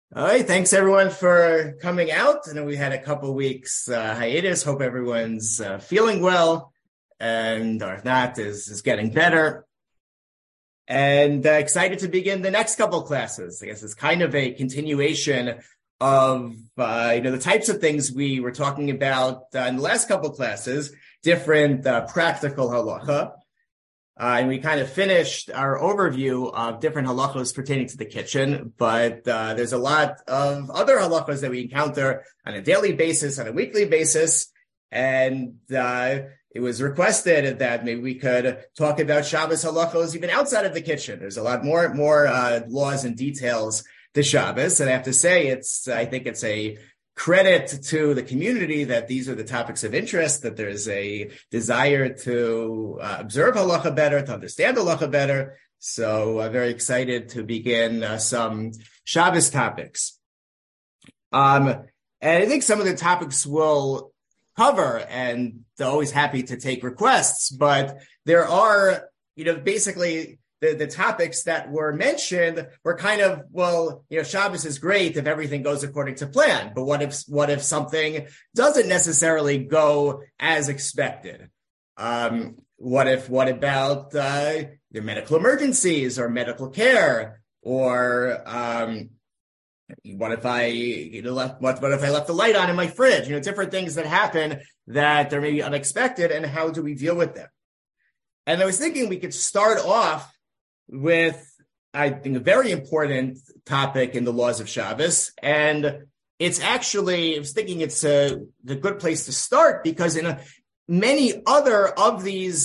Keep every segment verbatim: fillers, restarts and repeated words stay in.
All right, thanks everyone for coming out. I know we had a couple weeks uh, hiatus. Hope everyone's uh, feeling well, and or if not, is is getting better. And uh, excited to begin the next couple classes. I guess it's kind of a continuation of uh, you know the types of things we were talking about uh, in the last couple classes, different uh, practical halacha. Uh, and we kind of finished our overview of different halachos pertaining to the kitchen, but uh, there's a lot of other halachos that we encounter on a daily basis, on a weekly basis, and uh, it was requested that maybe we could talk about Shabbos halachos even outside of the kitchen. There's a lot more more uh, laws and details to Shabbos, and I have to say, it's I think it's a credit to the community that these are the topics of interest, that there's a desire to uh, observe halacha better, to understand halacha better. So I'm very excited to begin uh, some Shabbos topics. Um, and I think some of the topics will cover, and they're always happy to take requests, but there are, you know, basically The, the topics that were mentioned were kind of, well, you know, Shabbos is great if everything goes according to plan, but what if, what if something doesn't necessarily go as expected? Um, what if, what about, uh, the medical emergencies or medical care? Or, um, what if I, you know, left, what, what if I left the light on in my fridge? You know, different things that happen that are maybe unexpected, and how do we deal with them? And I was thinking we could start off with, I think, a very important topic in the laws of Shabbos. And it's actually, I was thinking it's a, a good place to start, because in a, many other of these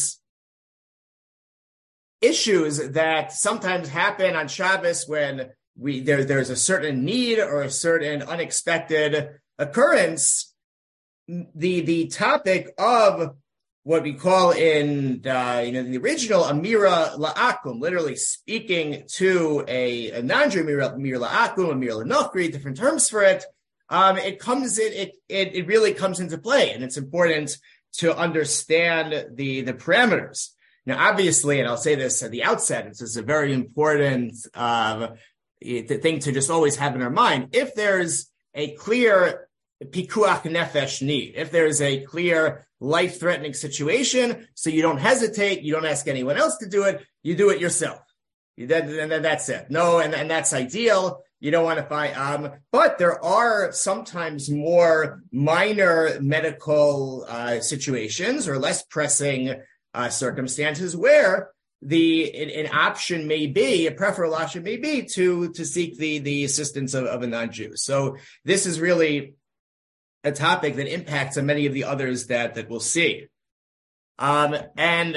issues that sometimes happen on Shabbos when we there there's a certain need or a certain unexpected occurrence, the, the topic of what we call in, uh, you know, the original Amira La'akum, literally speaking to a, a non-Jew, Amira, Amira La'akum, Amira La'nochri, different terms for it. Um, it comes in, it, it, it really comes into play, and it's important to understand the, the parameters. Now, obviously, and I'll say this at the outset, this is a very important, uh, thing to just always have in our mind. If there's a clear pikuach nefesh need, if there's a clear life-threatening situation, so you don't hesitate, you don't ask anyone else to do it, you do it yourself. You, then, then that's it. No, and, and that's ideal. You don't want to find, um, but there are sometimes more minor medical uh, situations or less pressing uh, circumstances where the an, an option may be, a preferable option may be to to seek the the assistance of, of a non-Jew. So this is really a topic that impacts on many of the others that, that we'll see. Um, and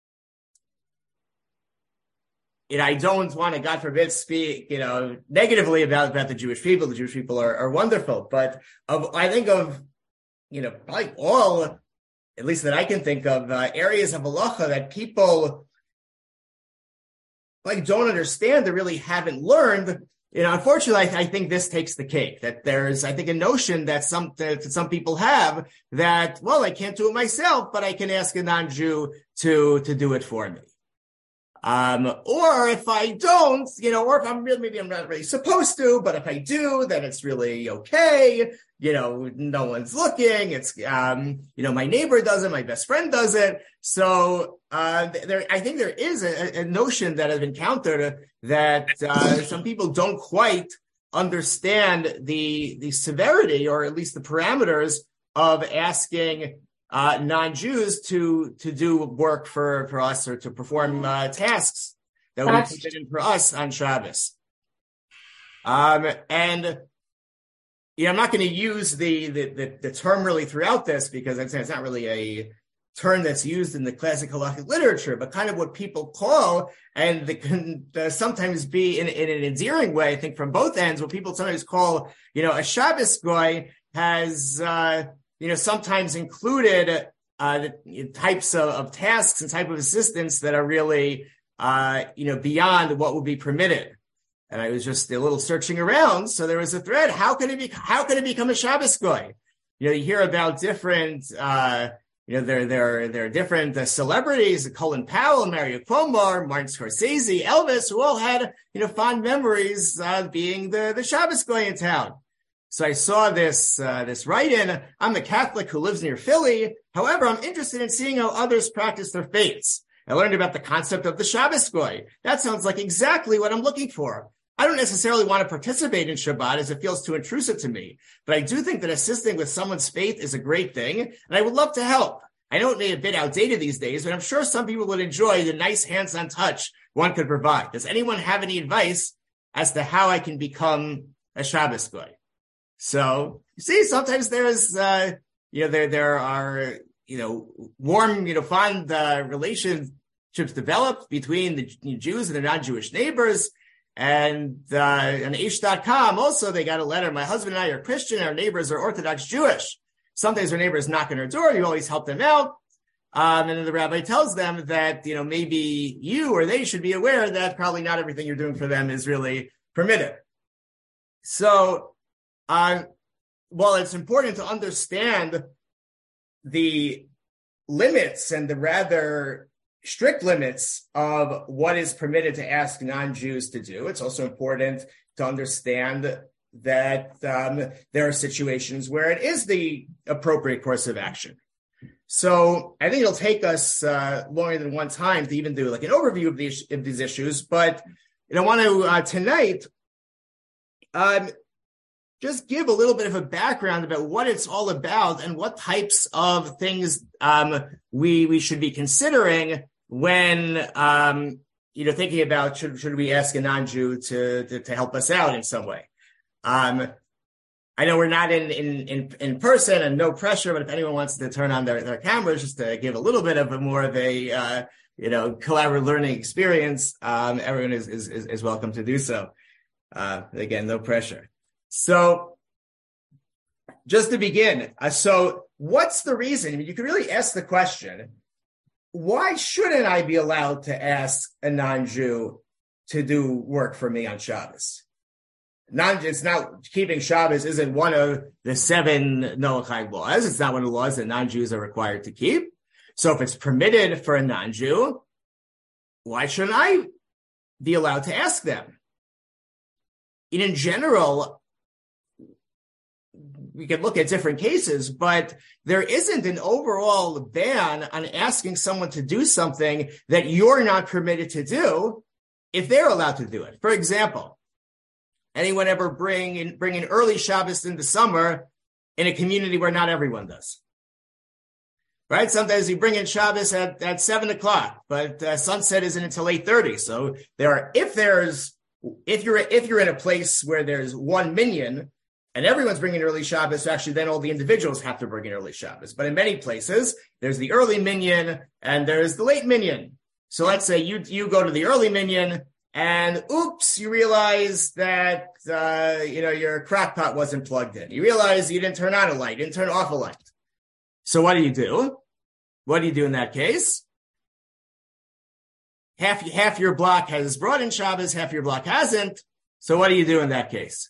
you know, I don't want to, God forbid, speak, you know, negatively about, about the Jewish people. The Jewish people are, are wonderful. But of, I think of, you know, probably all, at least that I can think of, uh, areas of halacha that people like don't understand, they really haven't learned. You know, unfortunately, I, th- I think this takes the cake, that there's, I think, a notion that some, that some people have that, well, I can't do it myself, but I can ask a non-Jew to, to do it for me. Um, or if I don't, you know, or if I'm really, maybe I'm not really supposed to, but if I do, then it's really okay. You know, no one's looking. It's, um, you know, my neighbor does it. My best friend does it. So, uh, there, I think there is a, a notion that I've encountered that, uh, some people don't quite understand the, the severity, or at least the parameters of asking Uh, non-Jews to to do work for, for us, or to perform uh, tasks that we put in for us on Shabbos. Um, and you know, I'm not going to use the, the the the term really throughout this, because I'd say it's not really a term that's used in the classic halachic literature, but kind of what people call, and that can uh, sometimes be in, in an endearing way, I think, from both ends, what people sometimes call, you know, a Shabbos goy has uh you know, sometimes included uh, the types of, of tasks and type of assistance that are really, uh, you know, beyond what would be permitted. And I was just a little searching around, so there was a thread. How can it be? How can it become a Shabbos goy? You know, you hear about different uh, You know, there, there, there are different uh, celebrities, Colin Powell, Mario Cuomo, Martin Scorsese, Elvis, who all had, you know, fond memories of being the, the Shabbos guy in town. So I saw this, uh, this write-in. I'm a Catholic who lives near Philly. However, I'm interested in seeing how others practice their faiths. I learned about the concept of the Shabbos guy. That sounds like exactly what I'm looking for. I don't necessarily want to participate in Shabbat as it feels too intrusive to me, but I do think that assisting with someone's faith is a great thing, and I would love to help. I know it may be a bit outdated these days, but I'm sure some people would enjoy the nice hands-on touch one could provide. Does anyone have any advice as to how I can become a Shabbos guy? So, you see, sometimes there's, uh, you know, there there are, you know, warm, you know, fond uh, relationships developed between the Jews and their non-Jewish neighbors. And uh, on Aish dot com, also, they got a letter. My husband and I are Christian. Our neighbors are Orthodox Jewish. Sometimes our neighbors knock on our door. You always help them out. Um, and then the rabbi tells them that, you know, maybe you or they should be aware that probably not everything you're doing for them is really permitted. So, uh, while it's important to understand the limits and the rather strict limits of what is permitted to ask non-Jews to do, it's also important to understand that um, there are situations where it is the appropriate course of action. So I think it'll take us uh, longer than one time to even do like an overview of these, of these issues, but you know, I want to uh, tonight um, just give a little bit of a background about what it's all about and what types of things um, we we should be considering when um, you know thinking about should should we ask a non-Jew to, to to help us out in some way. Um, I know we're not in, in in in person and no pressure, but if anyone wants to turn on their, their cameras just to give a little bit of a more of a uh, you know collaborative learning experience, um, everyone is, is is welcome to do so. Uh, again, no pressure. So, just to begin, uh, so what's the reason? I mean, you can really ask the question: why shouldn't I be allowed to ask a non-Jew to do work for me on Shabbos? Non, it's not keeping Shabbos isn't one of the seven Noachide laws. It's not one of the laws that non-Jews are required to keep. So if it's permitted for a non-Jew, why shouldn't I be allowed to ask them? And in general, we could look at different cases, but there isn't an overall ban on asking someone to do something that you're not permitted to do if they're allowed to do it. For example, anyone ever bring in, bring in early Shabbos in the summer in a community where not everyone does? Right? Sometimes you bring in Shabbos at, at seven o'clock, but uh, sunset isn't until eight thirty. So there are, if there's, if you're, if you're in a place where there's one minyan and everyone's bringing early Shabbos, so actually then all the individuals have to bring in early Shabbos. But in many places, there's the early minyan and there's the late minyan. So let's say you, you go to the early minyan, and oops, you realize that, uh, you know, your crock pot wasn't plugged in. You realize you didn't turn on a light, didn't turn off a light. So what do you do? What do you do in that case? Half, half your block has brought in Shabbos, half your block hasn't. So what do you do in that case?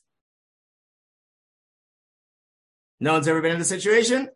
No one's ever been in the situation?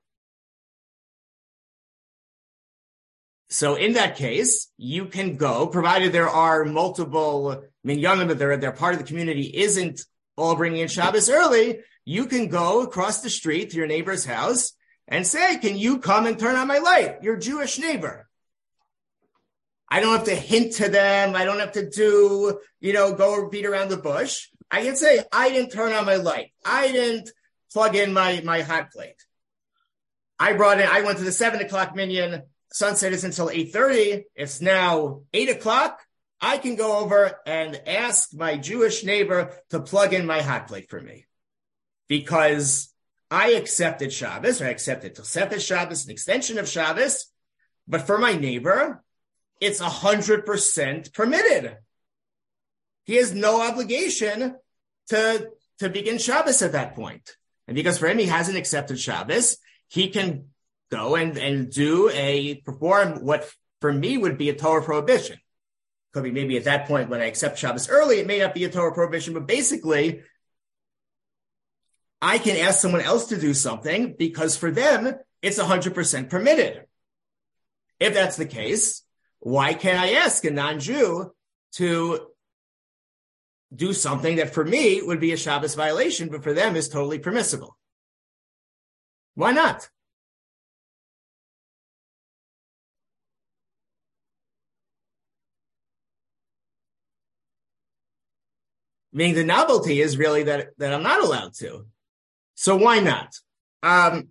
So in that case, you can go, provided there are multiple minyanim, that they're, they're part of the community, isn't all bringing in Shabbos early, you can go across the street to your neighbor's house and say, can you come and turn on my light? Your Jewish neighbor. I don't have to hint to them. I don't have to do, you know, go beat around the bush. I can say, I didn't turn on my light. I didn't plug in my, my hot plate. I brought in, I went to the seven o'clock minyan. Sunset is until eight thirty. It's now eight o'clock. I can go over and ask my Jewish neighbor to plug in my hot plate for me because I accepted Shabbos, or I accepted Tosefes Shabbos, an extension of Shabbos, but for my neighbor, it's one hundred percent permitted. He has no obligation to, to begin Shabbos at that point. And because for him, he hasn't accepted Shabbos, he can go and, and do a, perform what for me would be a Torah prohibition. Could be maybe at that point when I accept Shabbos early, it may not be a Torah prohibition, but basically, I can ask someone else to do something because for them, it's one hundred percent permitted. If that's the case, why can't I ask a non-Jew to do something that for me would be a Shabbos violation, but for them is totally permissible? Why not? Meaning the novelty is really that, that I'm not allowed to. So why not? Um,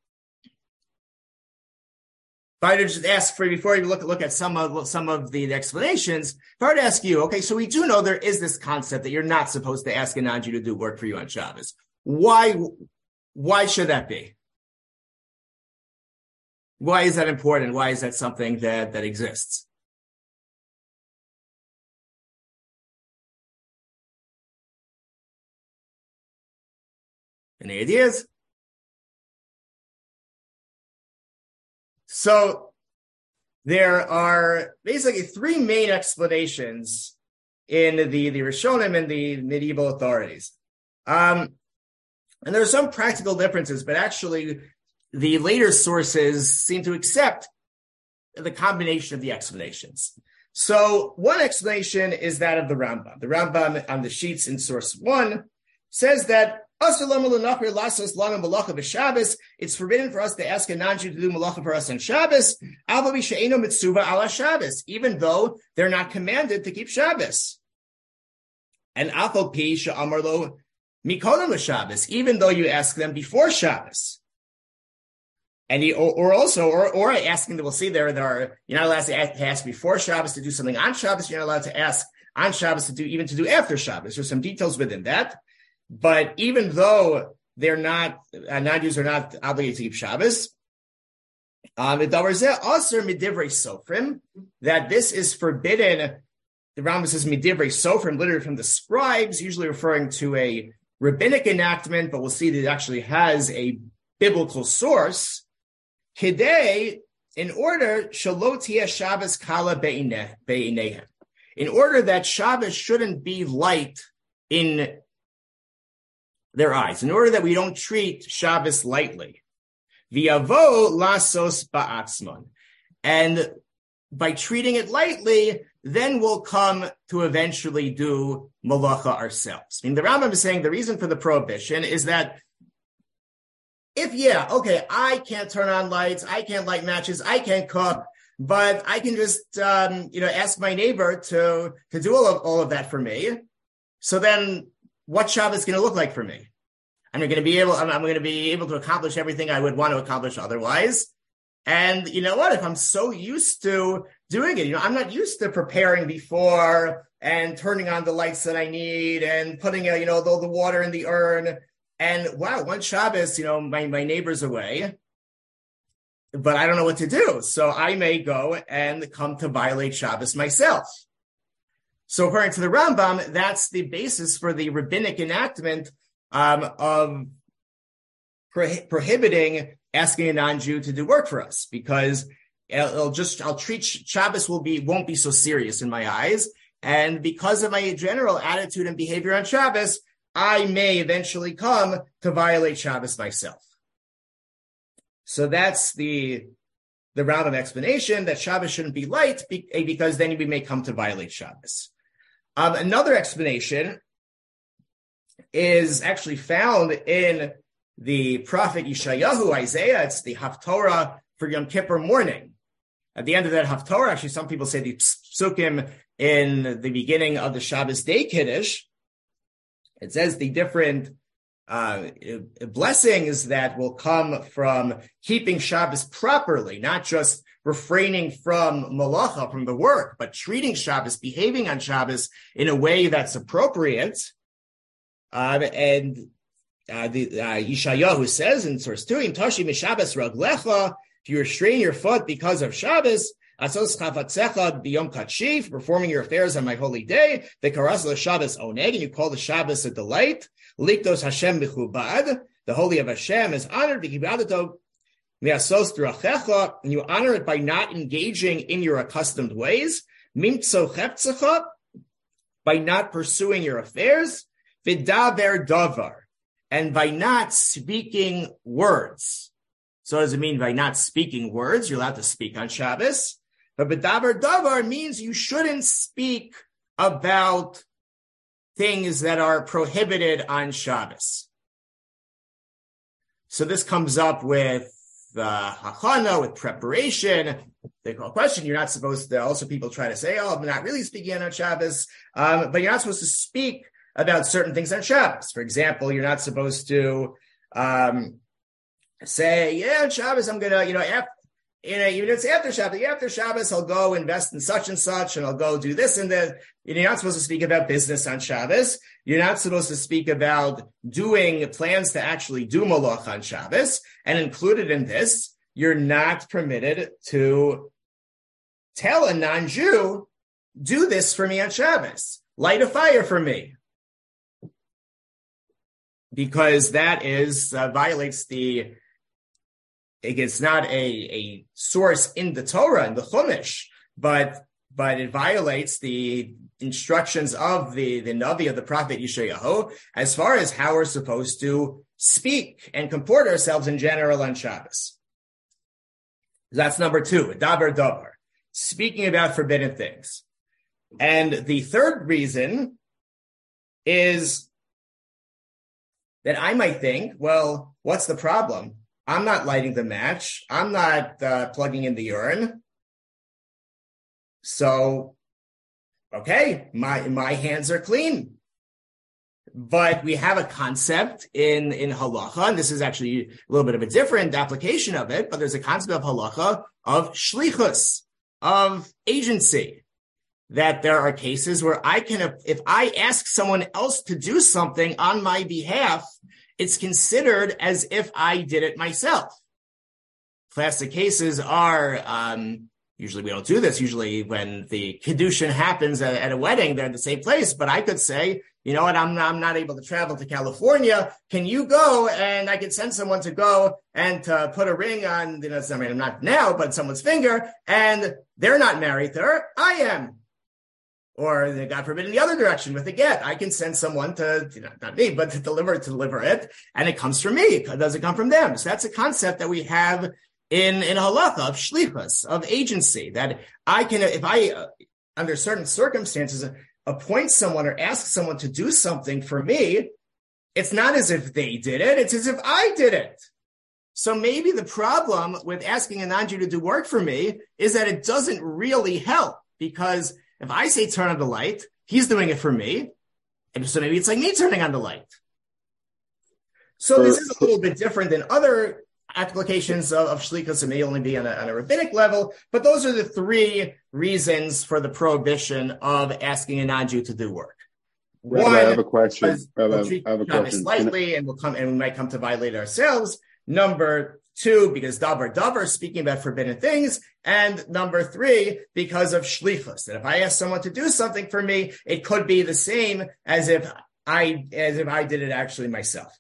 if I were to just ask for, before you look, look at some of, some of the explanations, if I were to ask you, okay, so we do know there is this concept that you're not supposed to ask a non-Jew to do work for you on Shabbos. Why, why should that be? Why is that important? Why is that something that, that exists? Any ideas? So there are basically three main explanations in the, the Rishonim and the medieval authorities. Um, and there are some practical differences, but actually the later sources seem to accept the combination of the explanations. So one explanation is that of the Rambam. The Rambam on the sheets in source one says that it's forbidden for us to ask a non-Jew to do malacha for us on Shabbos, even though they're not commanded to keep Shabbos. And even though you ask them before Shabbos. And he, or, or also, or, or asking that we'll see there, there are, you're not allowed to ask, to ask before Shabbos to do something on Shabbos. You're not allowed to ask on Shabbos to do, even to do after Shabbos. There's some details within that. But even though they're not, uh, non-Jews are not obligated to keep Shabbos, um, that this is forbidden. The Rambam says midivrei sofrim, literally from the scribes, usually referring to a rabbinic enactment, but we'll see that it actually has a biblical source. Kidei, in order, shalotia Shabbos kala be'inehem, in order that Shabbos shouldn't be light in their eyes, in order that we don't treat Shabbos lightly. V'yavo lasos ba'atzmon. And by treating it lightly, then we'll come to eventually do malacha ourselves. I mean, the Rambam is saying the reason for the prohibition is that if, yeah, okay, I can't turn on lights, I can't light matches, I can't cook, but I can just, um, you know, ask my neighbor to, to do all of, all of that for me. So then what Shabbos is going to look like for me? I'm going to be able, I'm, I'm going to be able to accomplish everything I would want to accomplish otherwise. And you know what? If I'm so used to doing it, you know, I'm not used to preparing before and turning on the lights that I need and putting, uh, you know, the, the water in the urn. And wow, one Shabbos, you know, my, my neighbor's away, but I don't know what to do. So I may go and come to violate Shabbos myself. So according to the Rambam, that's the basis for the rabbinic enactment um, of pro- prohibiting asking a non-Jew to do work for us, because it'll just, I'll treat Shabbos will be, won't be so serious in my eyes. And because of my general attitude and behavior on Shabbos, I may eventually come to violate Shabbos myself. So that's the, the Rambam explanation that Shabbos shouldn't be light because then we may come to violate Shabbos. Um, another explanation is actually found in the prophet Yeshayahu, Isaiah. It's the Haftorah for Yom Kippur morning. At the end of that Haftorah, actually some people say the psukim in the beginning of the Shabbos day Kiddush. It says the different uh, blessings that will come from keeping Shabbos properly, not just refraining from malacha, from the work, but treating Shabbos, behaving on Shabbos in a way that's appropriate. Uh, and uh, the uh, Yeshayahu says in source two, "Im tashi mishabbos raglecha," if you restrain your foot because of Shabbos, asos chafatzecha biyom katshiv, performing your affairs on my holy day, the karas l'Shabbos oneg, and you call the Shabbos a delight. Liktos Hashem b'chubad, the holy of Hashem is honored. V'kibadato miasos drachecha, and you honor it by not engaging in your accustomed ways. Mimtso cheptzecha, by not pursuing your affairs. V'daber davar, and by not speaking words. So what does it mean by not speaking words? You're allowed to speak on Shabbos. But bedaber davar means you shouldn't speak about things that are prohibited on Shabbos. So this comes up with uh, hachana, with preparation. They call question. You're not supposed to, also people try to say, oh, I'm not really speaking on Shabbos. Um, but you're not supposed to speak about certain things on Shabbos. For example, you're not supposed to um, say, yeah, on Shabbos, I'm going to, you know, after, you know, even if it's after Shabbos, after Shabbos, I'll go invest in such and such, and I'll go do this and that. You're not supposed to speak about business on Shabbos. You're not supposed to speak about doing plans to actually do malach on Shabbos. And included in this, you're not permitted to tell a non-Jew, do this for me on Shabbos. Light a fire for me. Because that is, uh, violates the, it's not a, a source in the Torah, in the Chumash, but, but it violates the instructions of the, the Navi, of the prophet Yeshayahu, as far as how we're supposed to speak and comport ourselves in general on Shabbos. That's number two, daber davar, speaking about forbidden things. And the third reason is that I might think, well, what's the problem? I'm not lighting the match. I'm not uh, plugging in the urine. So, okay, my my hands are clean. But we have a concept in, in halacha, and this is actually a little bit of a different application of it, but there's a concept of halacha of shlichus, of agency, that there are cases where I can, if I ask someone else to do something on my behalf, it's considered as if I did it myself. Classic cases are, um, usually we don't do this. Usually when the kiddushin happens at, at a wedding, they're in the same place. But I could say, you know what, I'm, I'm not able to travel to California. Can you go? And I could send someone to go and to put a ring on, you know, I mean, I'm not now, but someone's finger, and they're not married to her. I am. Or, God forbid, in the other direction with a get. I can send someone to, you know, not me, but to deliver, to deliver it, and it comes from me. It doesn't come from them. So that's a concept that we have in, in halacha of shlichus, of agency, that I can, if I, uh, under certain circumstances, appoint someone or ask someone to do something for me, it's not as if they did it, it's as if I did it. So maybe the problem with asking a non-Jew to do work for me is that it doesn't really help, because if I say turn on the light, he's doing it for me. And so maybe it's like me turning on the light. So this is a little bit different than other applications of, of shlichus. It may only be on a, on a rabbinic level, but those are the three reasons for the prohibition of asking a non-Jew to do work. Rabbi, One, I have a question. We'll Rabbi, treat I have a question. Slightly, and we'll come and we might come to violate ourselves. Number two, because davar davar, speaking about forbidden things. And number three, because of shlichus, that if I ask someone to do something for me, it could be the same as if I as if I did it actually myself.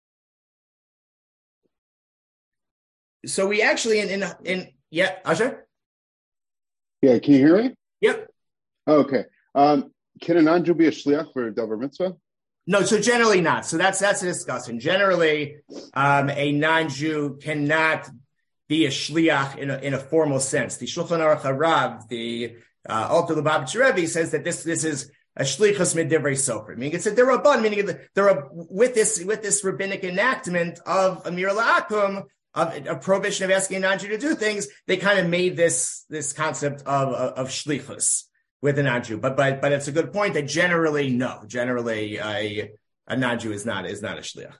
So we actually in in, in yeah, Asher? Yeah, can you hear me? Yep. Okay. Um, can a non-Jew be a shliach for davar mitzvah? No, so generally not. So that's that's a discussion. Generally, um, a non-Jew cannot be a shliach in a, in a formal sense. The Shulchan Aruch Harav, the uh, Alter Lubavitcher Rebbe, says that this this is a shlichus midivrei sofer. Meaning it's a derabban, meaning there are with this with this rabbinic enactment of Amir La'akum, of a prohibition of asking a non-Jew to do things. They kind of made this this concept of of, of shlichus with a non-Jew, but but but it's a good point that generally no, generally a a non-Jew is not is not a shliach.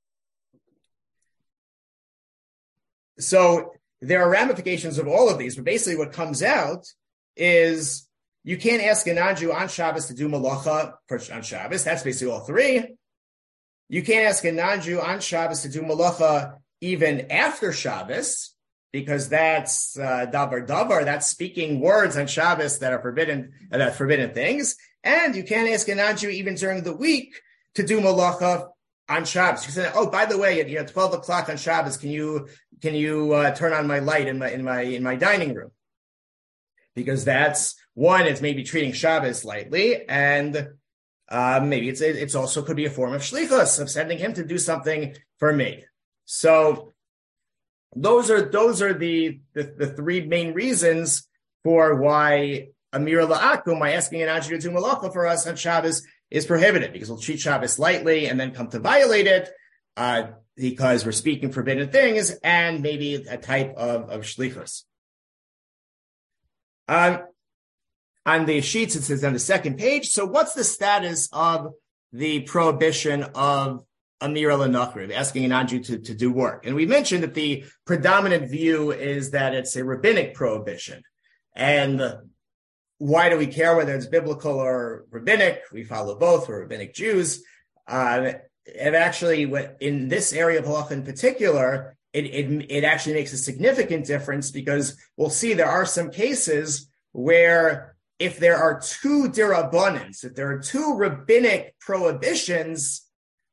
So there are ramifications of all of these, but basically what comes out is you can't ask a non-Jew on Shabbos to do malacha on Shabbos. That's basically all three. You can't ask a non-Jew on Shabbos to do malacha even after Shabbos, because that's uh, davar davar, that's speaking words on Shabbos that are forbidden, uh, that forbidden things. And you can't ask a non-Jew even during the week to do malacha on Shabbos. You say, oh, by the way, at you know twelve o'clock on Shabbos, can you can you uh, turn on my light in my in my in my dining room? Because that's one, it's maybe treating Shabbos lightly, and uh, maybe it's it's also could be a form of shlichus, of sending him to do something for me. So those are those are the, the, the three main reasons for why Amira La'akum, by asking an Anju to do malacha for us on Shabbos, is prohibited, because we'll treat Shabbos lightly and then come to violate it, uh, because we're speaking forbidden things and maybe a type of, of shlichus. Uh, on the sheets, it says on the second page, so what's the status of the prohibition of Amira L'Nachri, asking an Anju to, to do work? And we mentioned that the predominant view is that it's a rabbinic prohibition. And why do we care whether it's biblical or rabbinic? We follow both. We're rabbinic Jews. Uh, and actually, in this area of halacha in particular, it, it, it actually makes a significant difference, because we'll see there are some cases where if there are two dirabbanans, if there are two rabbinic prohibitions,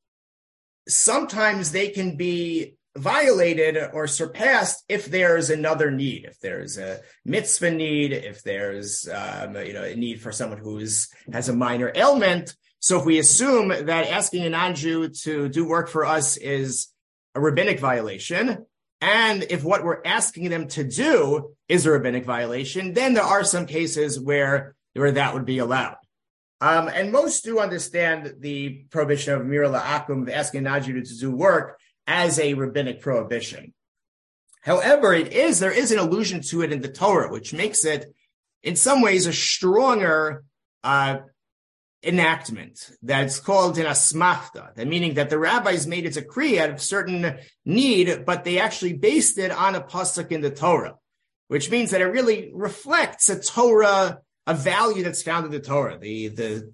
sometimes they can be violated or surpassed if there's another need, if there's a mitzvah need, if there's um, you know a need for someone who's has a minor ailment. So if we assume that asking an Anju to do work for us is a rabbinic violation, and if what we're asking them to do is a rabbinic violation, then there are some cases where, where that would be allowed. Um, and most do understand the prohibition of Amira La'akum, of asking an Anju to do work, as a rabbinic prohibition. However, it is there is an allusion to it in the Torah, which makes it, in some ways, a stronger uh, enactment. That's called an asmachta, that meaning that the rabbis made it a decree out of certain need, but they actually based it on a pasuk in the Torah, which means that it really reflects a Torah, a value that's found in the Torah. The the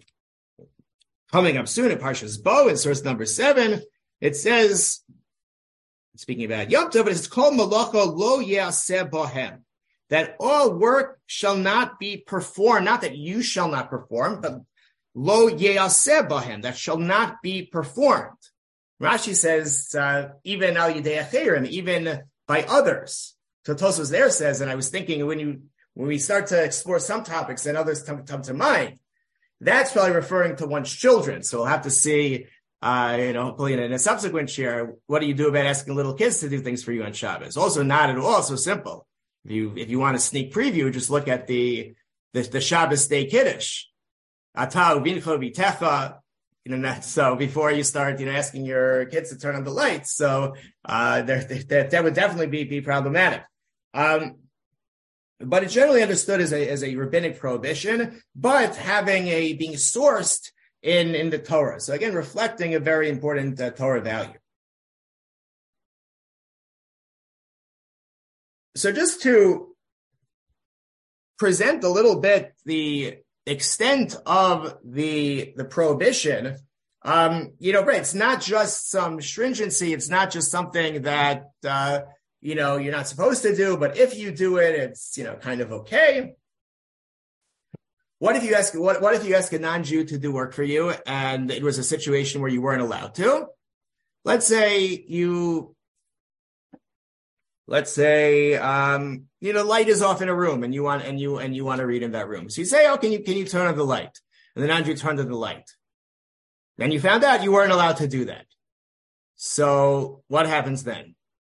coming up soon in Parshas Bo, in source number seven, it says, speaking about Yom Tov, it's called malacha lo yaseh bohem, that all work shall not be performed, not that you shall not perform, but lo yaseh bohem, that shall not be performed. Rashi says, uh, even al yidei acherim, even by others. So Tosfos there says, and I was thinking when you when we start to explore some topics and others come, come to mind, that's probably referring to one's children. So we'll have to see Uh, you know, hopefully in a subsequent share, what do you do about asking little kids to do things for you on Shabbos? Also, not at all so simple. If you if you want a sneak preview, just look at the the, the Shabbos Day Kiddush. Ata uvincha v'techa. You know, that, so before you start, you know, asking your kids to turn on the lights, so uh, there, there, that would definitely be be problematic. Um, but it's generally understood as a as a rabbinic prohibition, but having a being sourced in, in the Torah. So again, reflecting a very important uh, Torah value. So just to present a little bit the extent of the, the prohibition, um, you know, right, it's not just some stringency, it's not just something that, uh, you know, you're not supposed to do, but if you do it, it's, you know, kind of okay. What if you ask? What, what if you ask a non-Jew to do work for you, and it was a situation where you weren't allowed to? Let's say you, let's say um, you know, light is off in a room, and you want and you and you want to read in that room. So you say, "Oh, can you can you turn on the light?" And the non-Jew turned on the light. Then you found out you weren't allowed to do that. So what happens then?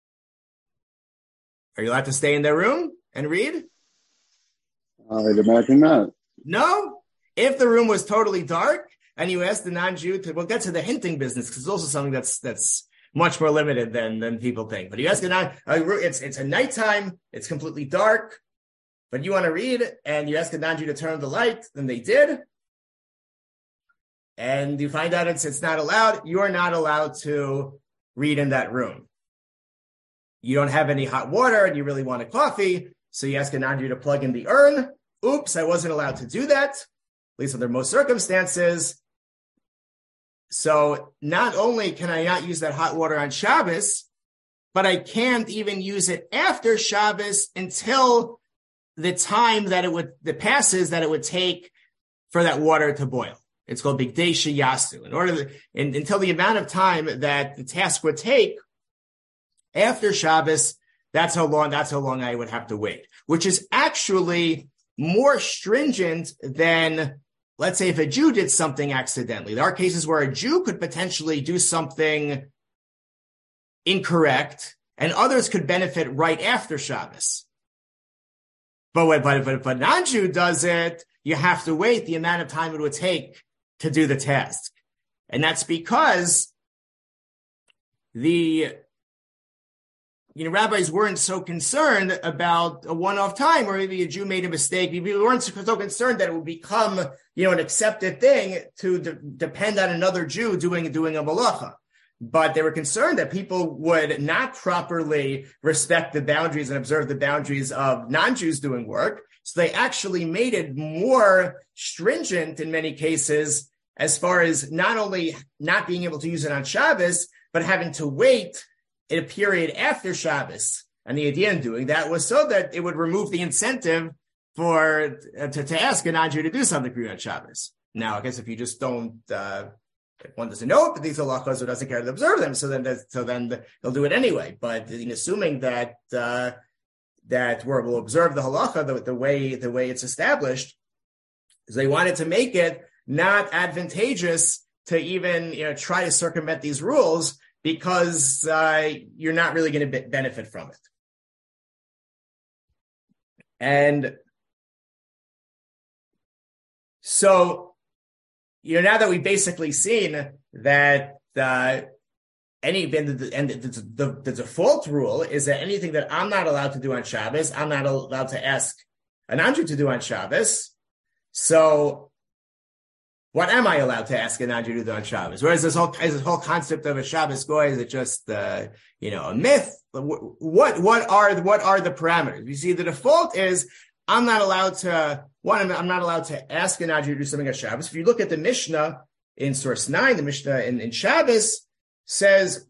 Are you allowed to stay in their room and read? I'd imagine not. No, if the room was totally dark and you asked the non-Jew to, we'll get to the hinting business because it's also something that's that's much more limited than than people think. But you ask a non, it's it's a nighttime, it's completely dark, but you want to read, and you ask a non-Jew to turn on the light, then they did, and you find out it's it's not allowed. You are not allowed to read in that room. You don't have any hot water, and you really want a coffee, so you ask a non-Jew to plug in the urn. Oops, I wasn't allowed to do that, at least under most circumstances. So not only can I not use that hot water on Shabbos, but I can't even use it after Shabbos until the time that it would, the passes that it would take for that water to boil. It's called Bigdei Sheyasu. In order to, in, until the amount of time that the task would take after Shabbos, that's how long, that's how long I would have to wait, which is actually more stringent than, let's say, if a Jew did something accidentally. There are cases where a Jew could potentially do something incorrect and others could benefit right after Shabbos. But when, but, but if a non-Jew does it, you have to wait the amount of time it would take to do the task. And that's because the you know, rabbis weren't so concerned about a one-off time, or maybe a Jew made a mistake. Maybe they weren't so concerned that it would become, you know, an accepted thing to de- depend on another Jew doing doing a malacha. But they were concerned that people would not properly respect the boundaries and observe the boundaries of non-Jews doing work. So they actually made it more stringent in many cases, as far as not only not being able to use it on Shabbos, but having to wait in a period after Shabbos. And the idea in doing that was so that it would remove the incentive for uh, to, to ask a non-Jew to do something for you on Shabbos. Now, I guess if you just don't, uh, if one doesn't know it, these halachos or doesn't care to observe them, so then so then they'll do it anyway. But in assuming that uh, that we will observe the halacha the, the way the way it's established, is they wanted to make it not advantageous to even you know try to circumvent these rules, because uh, you're not really going to be- benefit from it. And so, you know, now that we've basically seen that uh, any and the, and the, the, the default rule is that anything that I'm not allowed to do on Shabbos, I'm not allowed to ask a non-Jew to do on Shabbos. So what am I allowed to ask a non-Jew to do on Shabbos? Whereas this whole this whole concept of a Shabbos goy, is it just uh, you know a myth? What what are what are the parameters? You see, the default is I'm not allowed to one. I'm not allowed to ask a non-Jew to do something on Shabbos. If you look at the Mishnah in source nine, the Mishnah in, in Shabbos says,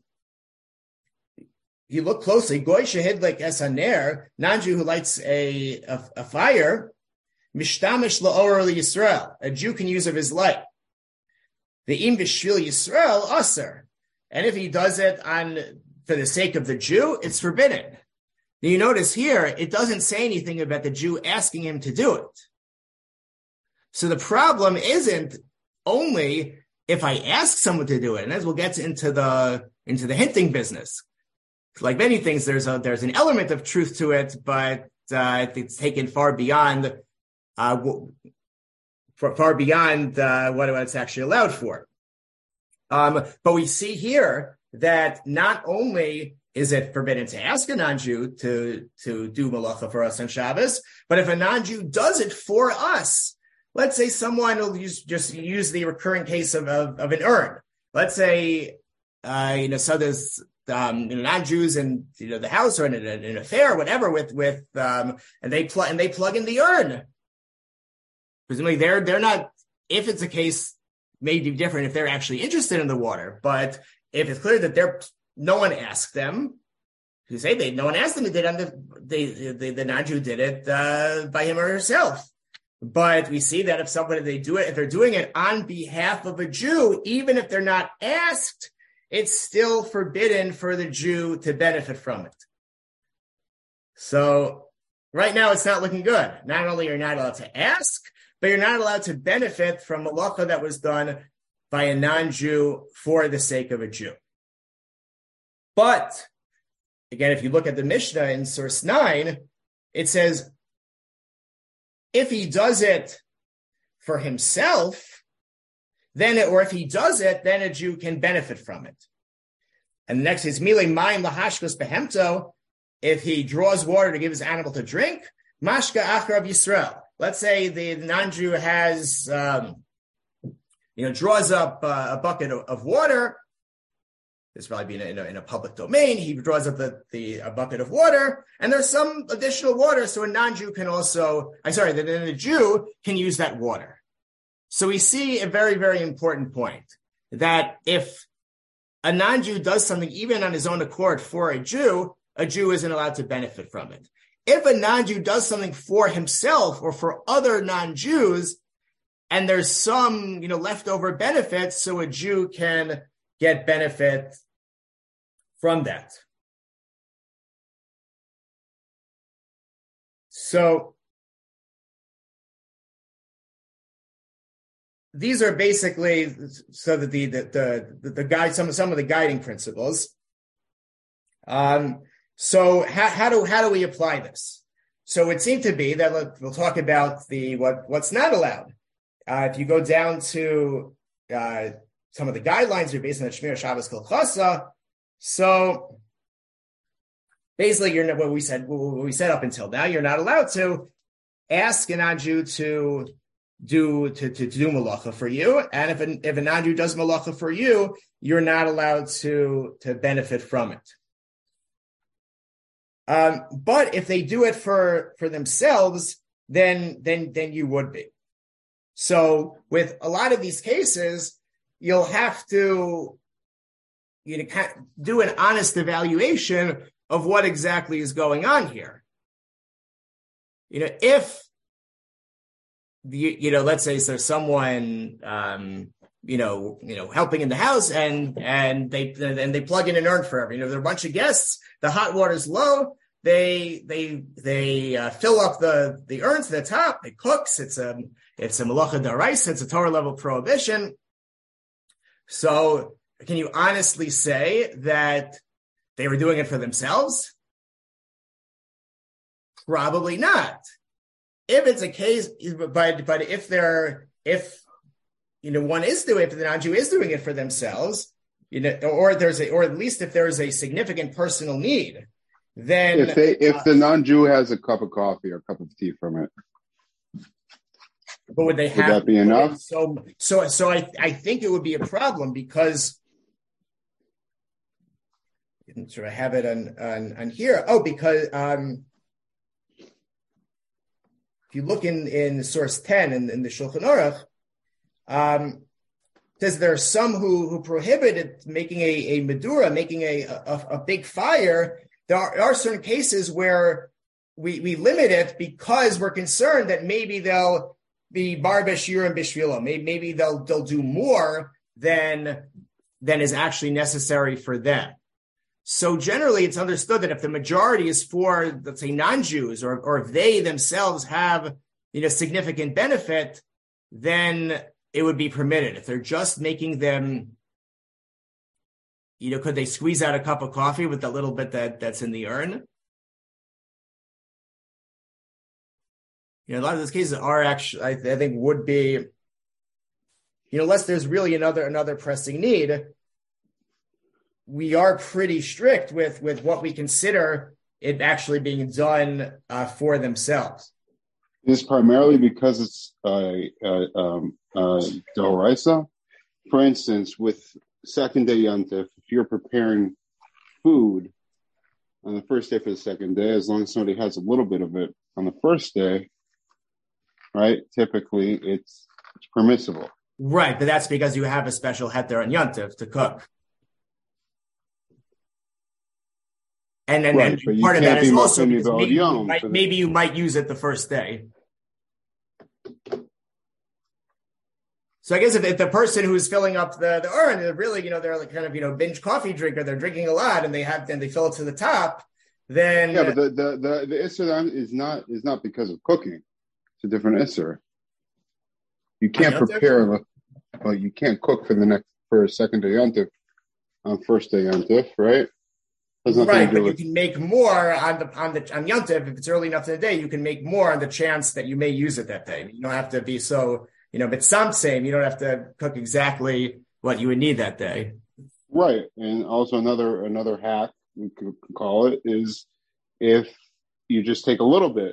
you look closely, goy shehid like esaner, non-Jew who lights a a, a fire. Mishtamish la'or Yisrael. A Jew can use of his light. The im b'shvil Yisrael aser. And if he does it on for the sake of the Jew, it's forbidden. Now you notice here, it doesn't say anything about the Jew asking him to do it. So the problem isn't only if I ask someone to do it, and as we'll get into the into the hinting business. Like many things, there's a there's an element of truth to it, but uh, it's taken far beyond. Uh, far, far beyond uh, what it's actually allowed for. Um, but we see here that not only is it forbidden to ask a non-Jew to, to do malacha for us on Shabbos, but if a non-Jew does it for us, let's say someone will use, just use the recurring case of, of, of an urn. Let's say, uh, you know, so there's um, you know, non-Jews in you know the house or in, in, in a fair, whatever, with with um, and they plug and they plug in the urn. Presumably they're, they're not, if it's a case, may be different if they're actually interested in the water. But if it's clear that they're, no one asked them, you say they, no one asked them, they did, the, they, they, the non-Jew did it uh, by him or herself. But we see that if somebody, they do it, if they're doing it on behalf of a Jew, even if they're not asked, it's still forbidden for the Jew to benefit from it. So right now it's not looking good. Not only are you not allowed to ask, but you're not allowed to benefit from malacha that was done by a non-Jew for the sake of a Jew. But, again, if you look at the Mishnah in source nine, it says, if he does it for himself, then, it, or if he does it, then a Jew can benefit from it. And the next is, Mile Mayim Lahashkos Behemto, if he draws water to give his animal to drink, Mashka Acharav Yisrael. Let's say the non-Jew has, um, you know, draws up uh, a bucket of, of water. This probably be in a, in, a, in a public domain. He draws up the, the a bucket of water, and there's some additional water, so a non-Jew can also, I'm sorry, then a Jew can use that water. So we see a very, very important point, that if a non-Jew does something even on his own accord for a Jew, a Jew isn't allowed to benefit from it. If a non-Jew does something for himself or for other non-Jews, and there's some, you know, leftover benefits, so a Jew can get benefit from that. So these are basically so that the the the, the guide some some of the guiding principles. Um, So how, how do how do we apply this? So it seemed to be that look, we'll talk about the what what's not allowed. Uh, if you go down to uh, some of the guidelines are based on the Shmir Shabbos Kol Chasa. So basically, you're what we said what we said up until now. You're not allowed to ask a non-Jew to do to, to, to do malacha for you, and if an, if a non-Jew does malacha for you, you're not allowed to to benefit from it. Um, but if they do it for for themselves, then then then you would be. So with a lot of these cases, you'll have to you know do an honest evaluation of what exactly is going on here. You know, if you, you know, let's say there's someone, um, you know, you know, helping in the house, and and they and they plug in an urn for every. You know, there are a bunch of guests. The hot water's low. They they they uh, fill up the the urn to the top. It cooks. It's a it's a malacha d'oraisa. It's a Torah level prohibition. So, can you honestly say that they were doing it for themselves? Probably not. If it's a case, but but if they're if you know one is doing it, the non-Jew is doing it for themselves, you know, or there's a, or at least if there's a significant personal need, then if they if uh, the non-Jew has a cup of coffee or a cup of tea from it, but would they have? Would that be enough? So so so I I think it would be a problem because. Sort of have it on, on, on here. Oh, because um, if you look in, in source ten in, in the Shulchan Aruch, um, it says there are some who, who prohibited making a, a medura, making a, a, a big fire. There are, there are certain cases where we, we limit it because we're concerned that maybe they'll be bar b'shir and b'shvilo. Maybe, maybe they'll they'll do more than than is actually necessary for them. So generally, it's understood that if the majority is for, let's say, non-Jews, or or if they themselves have, you know, significant benefit, then it would be permitted. If they're just making them, you know, could they squeeze out a cup of coffee with the little bit that, that's in the urn? You know, a lot of those cases are actually, I, I think, would be, you know, unless there's really another another pressing need. We are pretty strict with, with what we consider it actually being done uh, for themselves. Is primarily because it's uh, uh, um, uh, d'oraisa. For instance, with second day yontif, if you're preparing food on the first day for the second day, as long as somebody has a little bit of it on the first day, right? Typically, it's, it's permissible. Right, but that's because you have a special heter on yontif to cook. And then right, and part of that is also because maybe you, might, the... maybe you might use it the first day. So I guess if, if the person who's filling up the, the urn, they're really, you know, they're like kind of, you know, binge coffee drinker, they're drinking a lot and they have, then they fill it to the top, then... Yeah, but the, the, the, the Isser is not, is not because of cooking. It's a different Isser. You can't prepare, well, you can't cook for the next, for a second day yontif on first day yontif, right? Right, but you can make more on the on the on yontif if it's early enough in the day. You can make more on the chance that you may use it that day. You don't have to be so, you know, but some same. You don't have to cook exactly what you would need that day. Right, and also another another hack we could call it is if you just take a little bit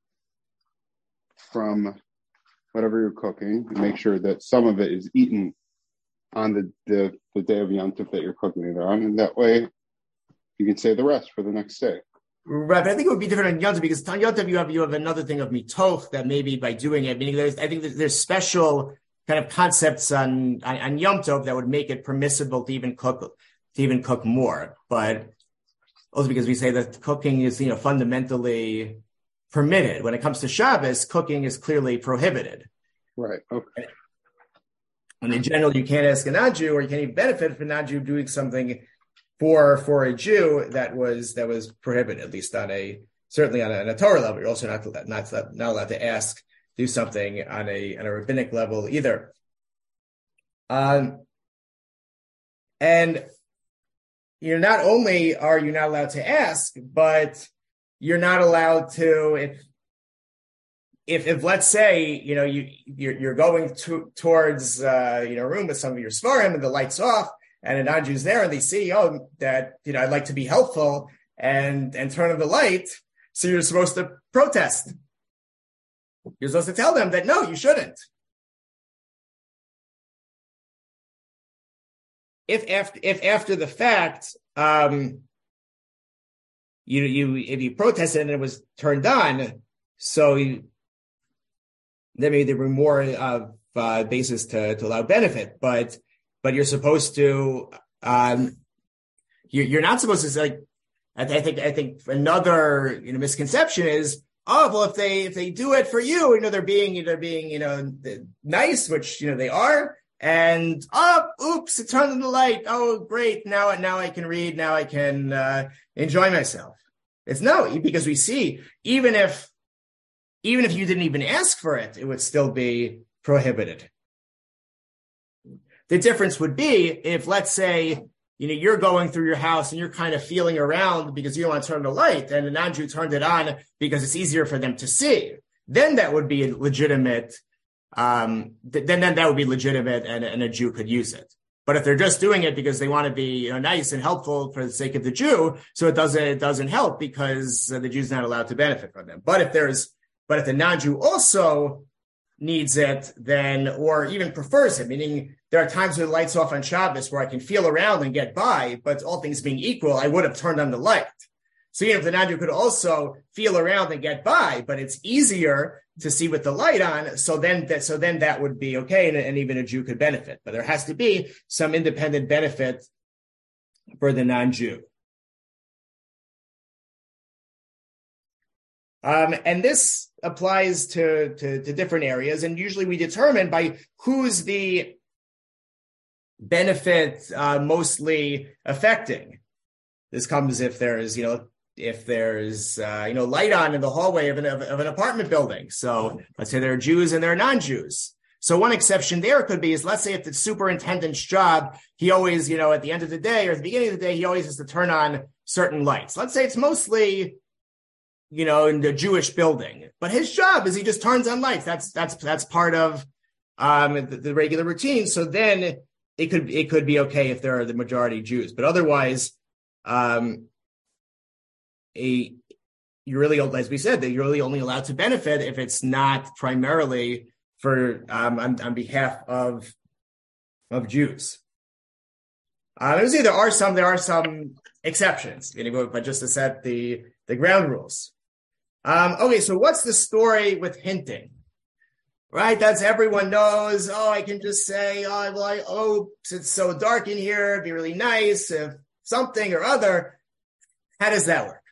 from whatever you're cooking, and make sure that some of it is eaten on the the, the day of yontif that you're cooking it on, and that way. You can save the rest for the next day. Right, but I think it would be different on Yom Tov because on Yom Tov you have you have another thing of mitoch that maybe by doing it, meaning there's I think there's, there's special kind of concepts on, on on Yom Tov that would make it permissible to even cook to even cook more. But also because we say that cooking is you know fundamentally permitted. When it comes to Shabbos, cooking is clearly prohibited. Right. Okay. And in general, you can't ask a non-Jew or you can't even benefit from a non-Jew doing something. For for a Jew, that was that was prohibited, at least on a certainly on a, on a Torah level. You're also not not not allowed to ask do something on a on a rabbinic level either. Um, and you know, not only are you not allowed to ask, but you're not allowed to, if, if, if let's say, you know, you, you're, you're going to, towards, uh, you know, a room with some of your svarim and the light's off and a non-Jew's there and they see, oh, that, you know, I'd like to be helpful and, and turn on the light. So you're supposed to protest. You're supposed to tell them that, no, you shouldn't. If after, if after the fact, um, you, you, if you protested and it was turned on, so you, then maybe there were more of uh, basis to, to allow benefit, but, but you're supposed to, um, you're, you're not supposed to say, like, I, th- I think, I think another, you know, misconception is, oh, well, if they, if they do it for you, you know, they're being, they're being, you know, nice, which, you know, they are. And, oh, oops, it turned on the light. Oh, great. Now, now I can read. Now I can, uh, enjoy myself. It's no, because we see, even if, even if you didn't even ask for it, it would still be prohibited. The difference would be if, let's say, you know, you're going through your house and you're kind of feeling around because you don't want to turn the light, and the non-Jew turned it on because it's easier for them to see. Then that would be legitimate. Um, th- then, then that would be legitimate, and, and a Jew could use it. But if they're just doing it because they want to be, you know, nice and helpful for the sake of the Jew, so it doesn't it doesn't help because uh, the Jew's not allowed to benefit from them. But if there's, but if the non-Jew also needs it, then, or even prefers it, meaning there are times when the light's off on Shabbos where I can feel around and get by, but all things being equal, I would have turned on the light. So even if the non-Jew could also feel around and get by, but it's easier to see with the light on, so then that so then that would be okay, and, and even a Jew could benefit. But there has to be some independent benefit for the non-Jew. Um, and this applies to, to, to different areas, and usually we determine by who's the benefit uh, mostly affecting. This comes if there's, you know, if there's, uh, you know, light on in the hallway of an, of, of an apartment building. So let's say there are Jews and there are non-Jews. So one exception there could be is, let's say if the superintendent's job, he always, you know, at the end of the day or at the beginning of the day, he always has to turn on certain lights. Let's say it's mostly, you know, in the Jewish building, but his job is he just turns on lights. That's, that's, that's part of, um, the, the regular routine. So then it could, it could be okay if there are the majority Jews, but otherwise, um, a, you're really, as we said, that you're really only allowed to benefit if it's not primarily for, um, on, on behalf of, of Jews. Uh, let me say there are some, there are some exceptions, you know, but just to set the, the ground rules. Um, okay, so what's the story with hinting? Right, that's everyone knows. Oh, I can just say, oh, well, I, oh, it's so dark in here. It'd be really nice if something or other. How does that work?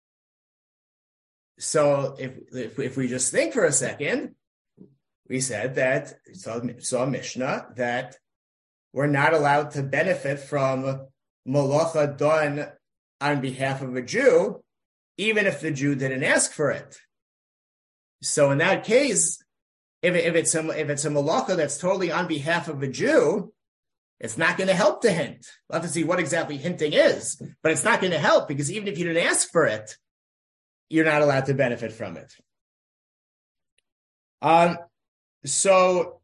So if if, if we just think for a second, we said that saw, saw Mishnah that we're not allowed to benefit from malacha done on behalf of a Jew, even if the Jew didn't ask for it. So in that case, if, if it's a, if it's a malacha that's totally on behalf of a Jew, it's not going to help to hint. We'll have to see what exactly hinting is, but it's not going to help because even if you didn't ask for it, you're not allowed to benefit from it. Um, so